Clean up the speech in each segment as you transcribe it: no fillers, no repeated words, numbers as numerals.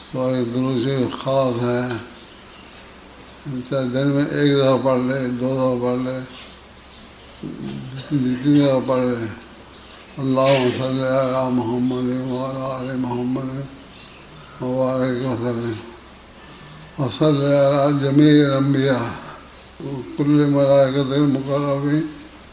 تو ایک درود شریف خاص ہے، چاہے دن میں ایک دفعہ پڑھ لے، 2 دفعہ پڑھ لے، 3 دفعہ پڑھ لے۔ اللہم صلی علی محمد وعلی آل محمد وبارک وسلم وصلی علی جمیع الانبیاء کل ملائکۃ المقربین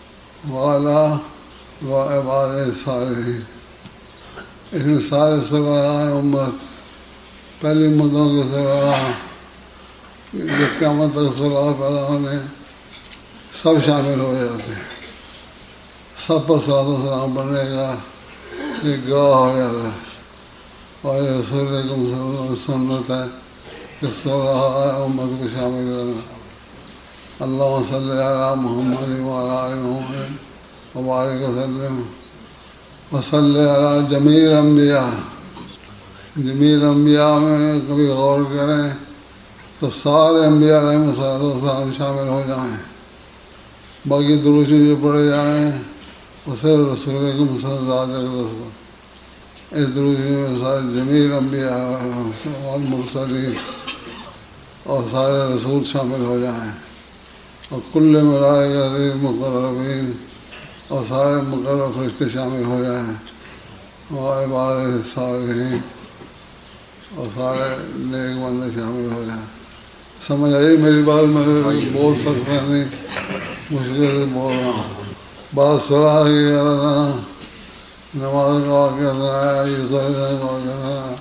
وعلی عباد الصالحین۔ اس میں سارے صلوات امت، پہلی امتوں کے صلوات، جو قیامت تک صلوات پیدا ہونے، سب شامل ہو جاتے ہیں، سب پر صلوات و سلام پڑھنے کا ایک گواہ ہو جاتا ہے۔ اور رسول اللہ صلی اللہ علیہ وسلم سنت ہے کہ صلوات امت کو شامل کرنا۔ اللہم صلی علی محمد وعلی آل محمد وبارک وسلم وصلی علی جمیع الانبیاء۔ جمیع الانبیاء میں کبھی غور کریں تو سارے انبیاء علیہ السلام شامل ہو جائیں، باقی درود جو پڑھے جائیں اسے رسول اللہ صلی اللہ علیہ وسلم، اس درود میں سارے جمیع الانبیاء والمرسلین اور سارے رسول شامل ہو جائیں، اور کل ملائکۃ المقربین اور سارے مقرر فرشتے شامل ہو جائیں، اور عباد الصالحین اور سارے نیک بندے شامل ہو جائیں۔ سمجھ آئی میری بات؟ میں بول سکتا نہیں، مشکل سے بول رہا ہوں۔ بات سنا کی کرنا، نماز کا کرنا، یوسف کا کرنا،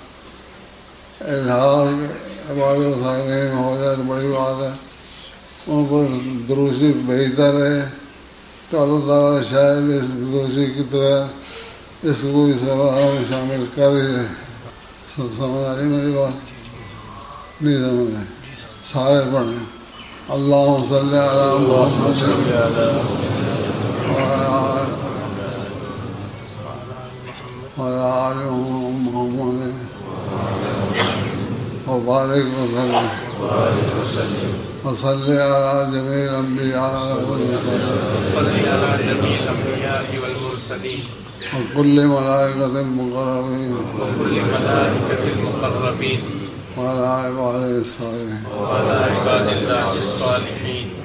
الحاق عبادت صالحین ہو جائے تو بڑی بات ہے۔ ان کو درود شریف بھیجتا رہے تو اللہ تعالیٰ شاید اس درود شریف کی طرح اس کو بھی صلوات میں شامل کر ہی ہے۔ سمجھ آئی میری بات؟ نہیں سمجھ آئی؟ سارے پڑھیں اللہم صلی علی محمد وعلی آل محمد وبارک وسلم وصلی علی جمیع الانبیاء والمرسلین وکل ملائکۃ المقربین وعلی عباد الصالحین۔